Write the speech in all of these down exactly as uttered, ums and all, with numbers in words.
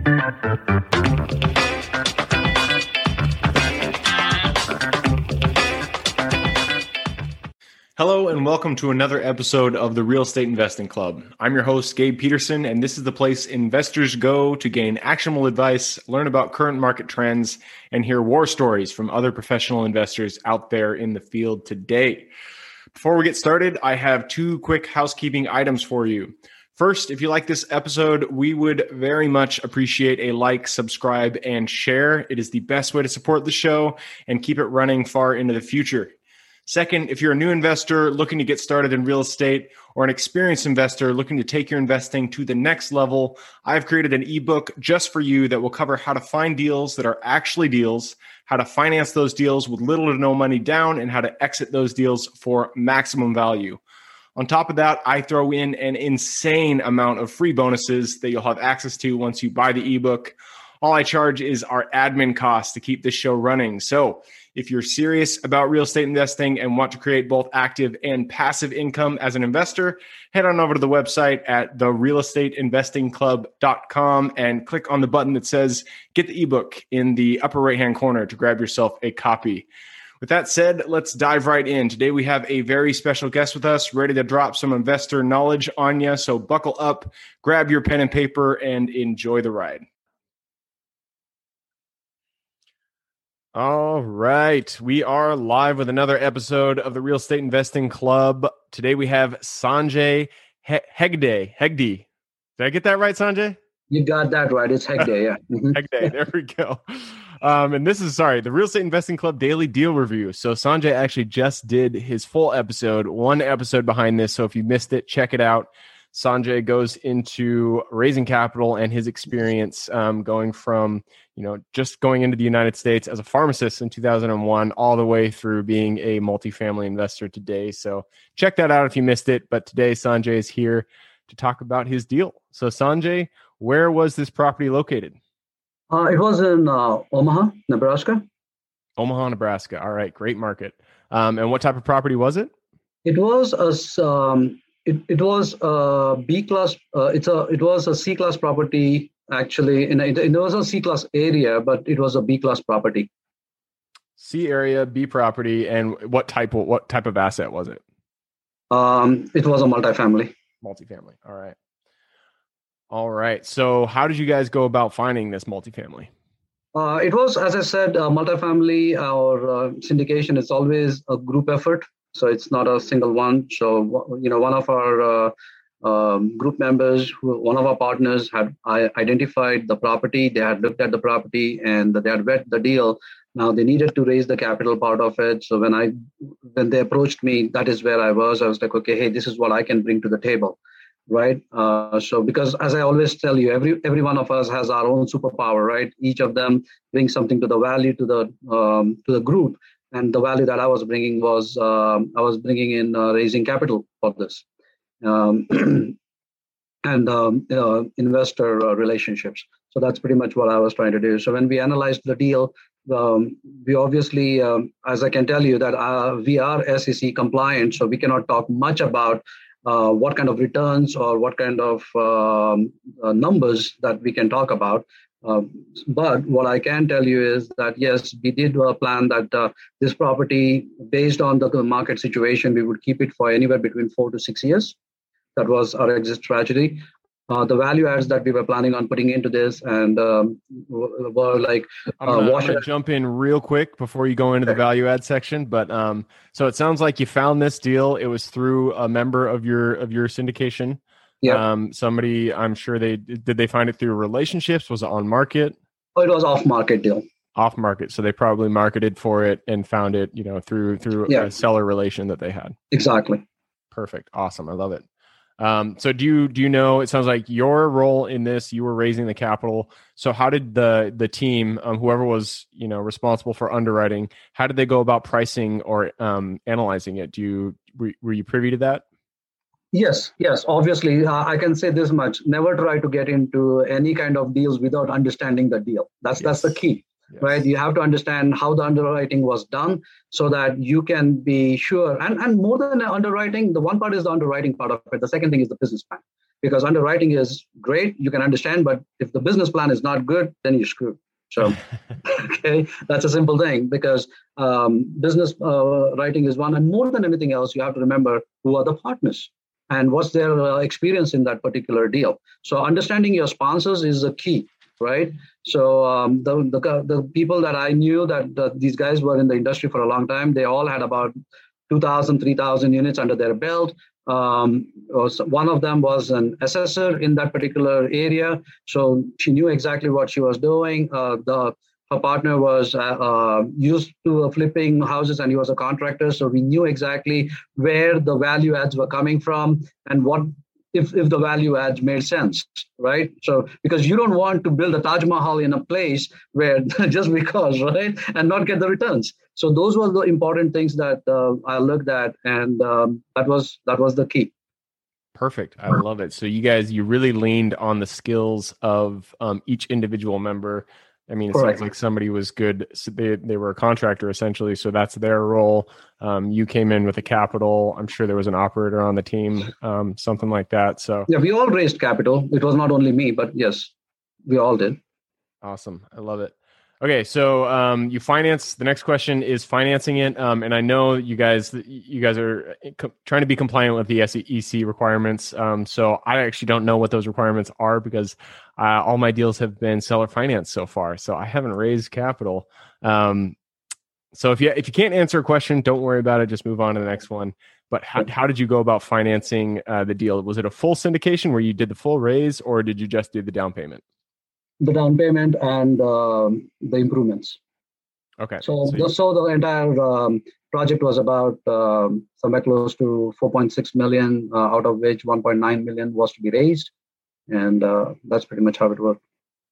Hello and welcome to another episode of the Real Estate Investing Club. I'm your host, Gabe Peterson, and this is the place investors go to gain actionable advice, learn about current market trends, and hear war stories from other professional investors out there in the field today. Before we get started, I have two quick housekeeping items for you. First, if you like this episode, we would very much appreciate a like, subscribe, and share. It is the best way to support the show and keep it running far into the future. Second, if you're a new investor looking to get started in real estate or an experienced investor looking to take your investing to the next level, I've created an ebook just for you that will cover how to find deals that are actually deals, how to finance those deals with little to no money down, and how to exit those deals for maximum value. On top of that, I throw in an insane amount of free bonuses that you'll have access to once you buy the ebook. All I charge is our admin costs to keep this show running. So if you're serious about real estate investing and want to create both active and passive income as an investor, head on over to the website at the real estate investing club dot com and click on the button that says get the ebook in the upper right-hand corner to grab yourself a copy. With that said, let's dive right in. Today we have a very special guest with us, ready to drop some investor knowledge on you. So buckle up, grab your pen and paper, and enjoy the ride. All right. We are live with another episode of the Real Estate Investing Club. Today we have Sanjay he- Hegde. Hegde. Did I get that right, Sanjay? You got that right. It's Hegde, yeah. Mm-hmm. Hegde. There we go. Um, and this is, sorry, the Real Estate Investing Club Daily Deal Review. So Sanjay actually just did his full episode, one episode behind this. So if you missed it, check it out. Sanjay goes into raising capital and his experience um, going from, you know, just going into the United States as a pharmacist in two thousand one, all the way through being a multifamily investor today. So check that out if you missed it. But today, Sanjay is here to talk about his deal. So Sanjay, where was this property located? Uh, it was in uh, Omaha, Nebraska. Omaha, Nebraska. All right, great market. Um, and what type of property was it? It was a um, it, it was a B class. Uh, it's a it was a C class property. Actually, in a, it, it was a C class area, but it was a B class property. C area, B property, and what type of what type of asset was it? Um, it was a multifamily. Multifamily. All right. All right. So, how did you guys go about finding this multifamily? Uh, it was, as I said, uh, multifamily. Our uh, syndication is always a group effort, so it's not a single one. So, you know, one of our uh, Um, group members, who, one of our partners had I, identified the property, they had looked at the property and they had read the deal. Now they needed to raise the capital part of it. So when I, when they approached me, that is where I was. I was like, okay, hey, this is what I can bring to the table, right? Uh, so because as I always tell you, every every one of us has our own superpower, right? Each of them brings something to the value to the um, to the group, and the value that I was bringing was um, I was bringing in uh, raising capital for this. Um, and um, uh, investor uh, relationships. So that's pretty much what I was trying to do. So when we analyzed the deal, um, we obviously, um, as I can tell you, that uh, we are S E C compliant, so we cannot talk much about uh, what kind of returns or what kind of um, uh, numbers that we can talk about. Uh, but what I can tell you is that, yes, we did uh, plan that uh, this property, based on the market situation, we would keep it for anywhere between four to six years. That was our exit strategy. Uh, the value adds that we were planning on putting into this and um, were like... Uh, I'm going to jump in real quick before you go into the value add section. But um, so it sounds like you found this deal. It was through a member of your of your syndication. Yeah. Um, somebody, I'm sure they, did they find it through relationships? Was it on market? Oh, it was off market deal. Off market. So they probably marketed for it and found it, you know, through, through yeah. a seller relation that they had. Exactly. Perfect. Awesome. I love it. Um, so do you, do you know, it sounds like your role in this, you were raising the capital. So how did the, the team, um, whoever was, you know, responsible for underwriting, how did they go about pricing or, um, analyzing it? Do you, were, were you privy to that? Yes, yes. Obviously, uh, I can say this much. Never try to get into any kind of deals without understanding the deal. That's yes. that's the key, yes. right? You have to understand how the underwriting was done so that you can be sure. And, and more than the underwriting, the one part is the underwriting part of it. The second thing is the business plan. because underwriting is great, you can understand, but if the business plan is not good, then you're screwed. So, okay, that's a simple thing, because um, business uh, writing is one, and more than anything else, you have to remember who are the partners and what's their uh, experience in that particular deal. So understanding your sponsors is the key, right? So um, the, the the people that I knew that, that these guys were in the industry for a long time, they all had about two thousand, three thousand units under their belt. Um, one of them was an assessor in that particular area, so she knew exactly what she was doing. Uh, the her partner was uh, uh, used to uh, flipping houses, and he was a contractor, so we knew exactly where the value adds were coming from and what if if the value adds made sense, right? So because you don't want to build a Taj Mahal in a place where just because, right, and not get the returns. So those were the important things that uh, I looked at, and um, that was that was the key. Perfect. I love it. So you guys, you really leaned on the skills of um, each individual member. I mean, it Correct. Sounds like somebody was good. So they they were a contractor essentially, so that's their role. Um, you came in with a capital. I'm sure there was an operator on the team, um, something like that. So yeah, we all raised capital. It was not only me, but yes, we all did. Awesome. I love it. Okay, so um, you finance. The next question is financing it, um, and I know you guys you guys are co- trying to be compliant with the S E C requirements. Um, so I actually don't know what those requirements are, because uh, all my deals have been seller finance so far. So I haven't raised capital. Um, so if you if you can't answer a question, don't worry about it. Just move on to the next one. But how, how did you go about financing uh, the deal? Was it a full syndication where you did the full raise, or did you just do the down payment? The down payment and um, the improvements. Okay. So, so, you, so the entire um, project was about um, somewhere close to four point six million, uh, out of which one point nine million was to be raised. And uh, that's pretty much how it worked.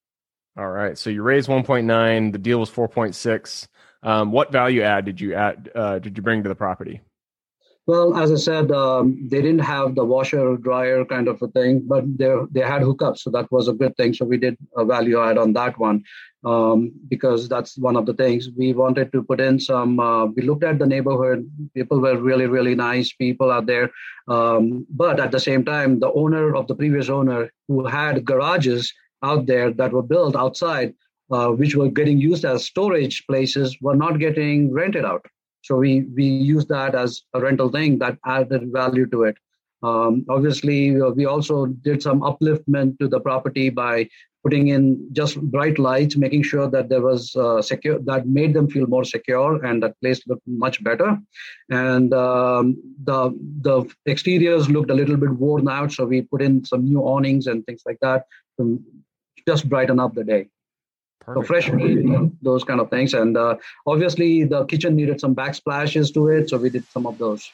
All right. So you raised one point nine, the deal was four point six. Um, what value add did you add, uh, did you bring to the property? Well, as I said, um, they didn't have the washer dryer kind of a thing, but they they had hookups, so that was a good thing. So we did a value add on that one, um, because that's one of the things we wanted to put in some. Uh, we looked at the neighborhood; people were really, really nice people out there. Um, but at the same time, the owner of the previous owner, who had garages out there that were built outside, uh, which were getting used as storage places, were not getting rented out. So we we use that as a rental thing that added value to it. Um, obviously, uh, we also did some upliftment to the property by putting in just bright lights, making sure that there was uh, secure, that made them feel more secure, and that place looked much better. And um, the the exteriors looked a little bit worn out, so we put in some new awnings and things like that to just brighten up the day. Perfect. So fresh paint, those kind of things. And uh, obviously the kitchen needed some backsplashes to it, so we did some of those.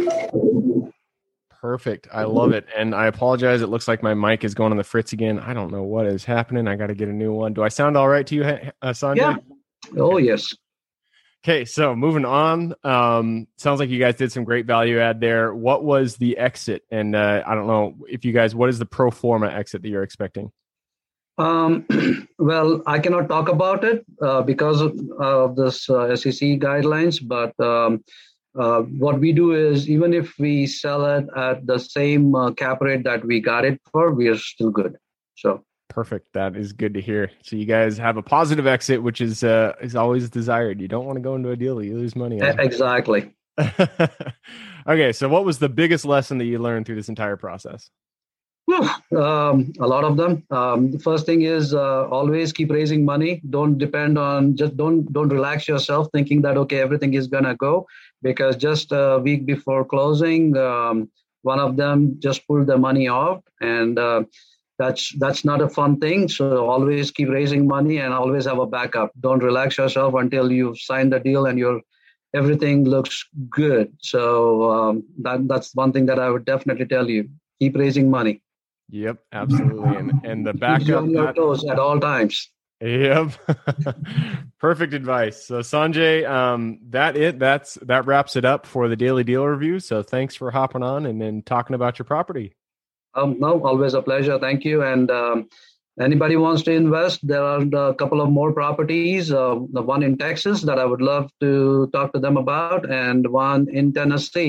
Perfect. I love it. And I apologize. It looks like my mic is going on the fritz again. I don't know what is happening. I got to get a new one. Do I sound all right to you, uh, Sanjay? Yeah. Oh, yes. Okay, so moving on. Um, sounds like you guys did some great value add there. What was the exit? And uh, I don't know if you guys, what is the pro forma exit that you're expecting? Um, well, I cannot talk about it uh, because of, uh, of this uh, S E C guidelines, but um, uh, what we do is, even if we sell it at the same uh, cap rate that we got it for, we are still good. So perfect. That is good to hear. So you guys have a positive exit, which is uh, is always desired. You don't want to go into a deal that you lose money on. Exactly. Okay, so what was the biggest lesson that you learned through this entire process? Um, a lot of them. Um, the first thing is uh, always keep raising money. Don't depend on just don't don't relax yourself thinking that okay, everything is gonna go, because just a week before closing, um, one of them just pulled the money off, and uh, that's that's not a fun thing. So always keep raising money and always have a backup. Don't relax yourself until you've signed the deal and you're everything looks good. So um, that that's one thing that I would definitely tell you. Keep raising money. Yep, absolutely. And and the backup on your toes at all times. Yep. Perfect advice. So Sanjay, um, that it that's that wraps it up for the Daily Deal Review. So thanks for hopping on and then talking about your property. Um, no, always a pleasure. Thank you. And um, anybody wants to invest, there are a couple of more properties. Uh, the one in Texas that I would love to talk to them about, and one in Tennessee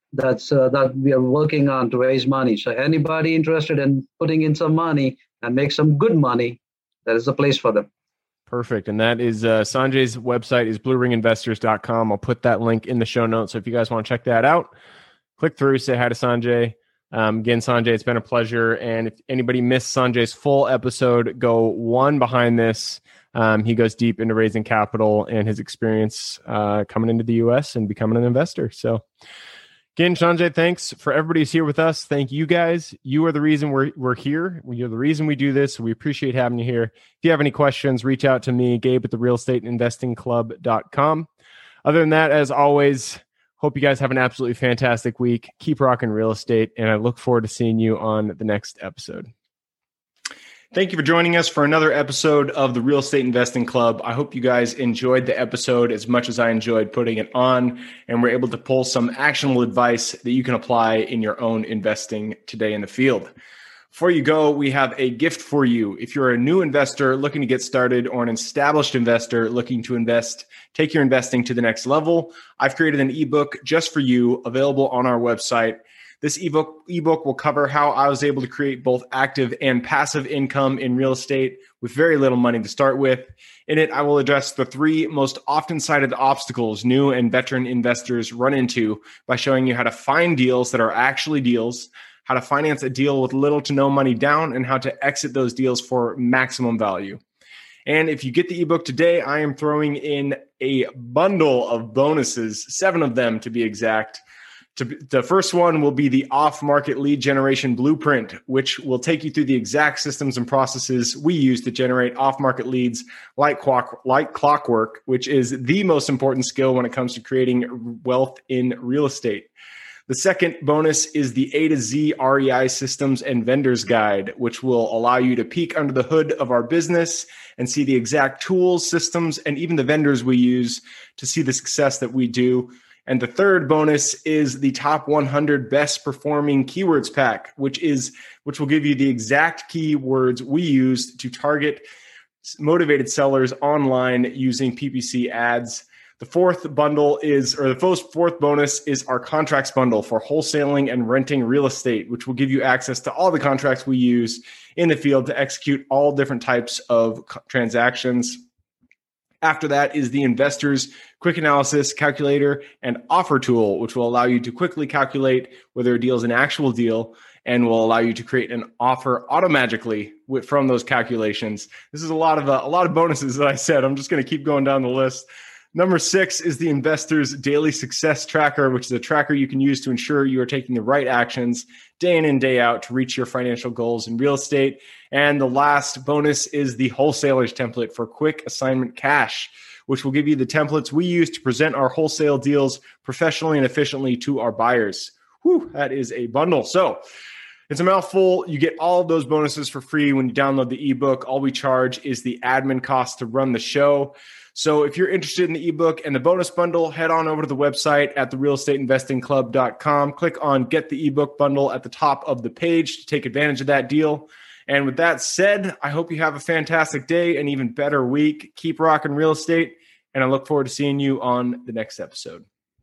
that's uh, that we are working on to raise money. So anybody interested in putting in some money and make some good money, that is a place for them. Perfect. And that is uh, Sanjay's website is blue ring investors dot com. I'll put that link in the show notes. So if you guys want to check that out, click through, say hi to Sanjay. Um, again, Sanjay, it's been a pleasure. And if anybody missed Sanjay's full episode, go one behind this. Um, he goes deep into raising capital and his experience uh, coming into the U S and becoming an investor. So again, Sanjay, thanks for everybody who's here with us. Thank you guys. You are the reason we're we're here. You're the reason we do this. We appreciate having you here. If you have any questions, reach out to me, Gabe at the real estate investing club dot com. Other than that, as always, hope you guys have an absolutely fantastic week. Keep rocking real estate, and I look forward to seeing you on the next episode. Thank you for joining us for another episode of the Real Estate Investing Club. I hope you guys enjoyed the episode as much as I enjoyed putting it on, and we're able to pull some actionable advice that you can apply in your own investing today in the field. Before you go, we have a gift for you. If you're a new investor looking to get started or an established investor looking to invest, take your investing to the next level, I've created an ebook just for you, available on our website. This ebook ebook will cover how I was able to create both active and passive income in real estate with very little money to start with. In it, I will address the three most often cited obstacles new and veteran investors run into by showing you how to find deals that are actually deals, how to finance a deal with little to no money down, and how to exit those deals for maximum value. And if you get the ebook today, I am throwing in a bundle of bonuses, seven of them to be exact. The first one will be the off-market lead generation blueprint, which will take you through the exact systems and processes we use to generate off-market leads like clock, like clockwork, which is the most important skill when it comes to creating wealth in real estate. The second bonus is the A to Z R E I systems and vendors guide, which will allow you to peek under the hood of our business and see the exact tools, systems, and even the vendors we use to see the success that we do. And the third bonus is the top one hundred best performing keywords pack, which is which will give you the exact keywords we use to target motivated sellers online using P P C ads. The fourth bundle is, or the first fourth bonus is our contracts bundle for wholesaling and renting real estate, which will give you access to all the contracts we use in the field to execute all different types of transactions. After that is the Investors Quick Analysis Calculator and Offer Tool, which will allow you to quickly calculate whether a deal is an actual deal and will allow you to create an offer automatically with, from those calculations. This is a lot of uh, a lot of bonuses that I said. I'm just going to keep going down the list. Number six is the Investors Daily Success Tracker, which is a tracker you can use to ensure you are taking the right actions day in and day out to reach your financial goals in real estate. And the last bonus is the Wholesalers Template for Quick Assignment Cash, which will give you the templates we use to present our wholesale deals professionally and efficiently to our buyers. Whew, that is a bundle. So it's a mouthful. You get all of those bonuses for free when you download the ebook. All we charge is the admin cost to run the show. So if you're interested in the ebook and the bonus bundle, head on over to the website at the real estate investing club dot com. Click on Get the ebook bundle at the top of the page to take advantage of that deal. And with that said, I hope you have a fantastic day, an even better week. Keep rocking real estate, and I look forward to seeing you on the next episode.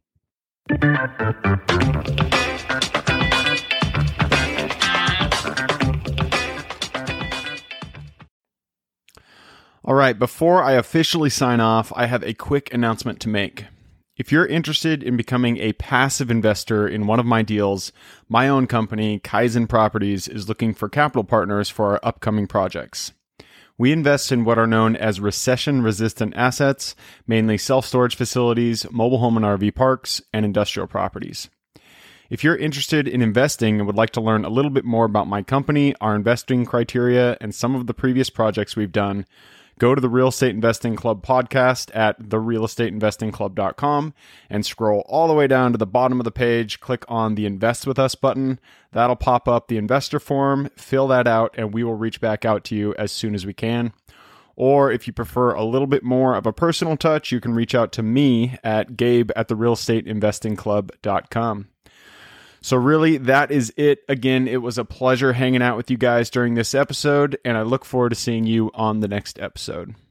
All right, before I officially sign off, I have a quick announcement to make. If you're interested in becoming a passive investor in one of my deals, my own company, Kaizen Properties, is looking for capital partners for our upcoming projects. We invest in what are known as recession-resistant assets, mainly self-storage facilities, mobile home and R V parks, and industrial properties. If you're interested in investing and would like to learn a little bit more about my company, our investing criteria, and some of the previous projects we've done, go to the Real Estate Investing Club podcast at the real estate investing club dot com and scroll all the way down to the bottom of the page. Click on the Invest With Us button. That'll pop up the investor form. Fill that out, and we will reach back out to you as soon as we can. Or if you prefer a little bit more of a personal touch, you can reach out to me at gabe at the real estate investing club dot com. So really, that is it. Again, it was a pleasure hanging out with you guys during this episode, and I look forward to seeing you on the next episode.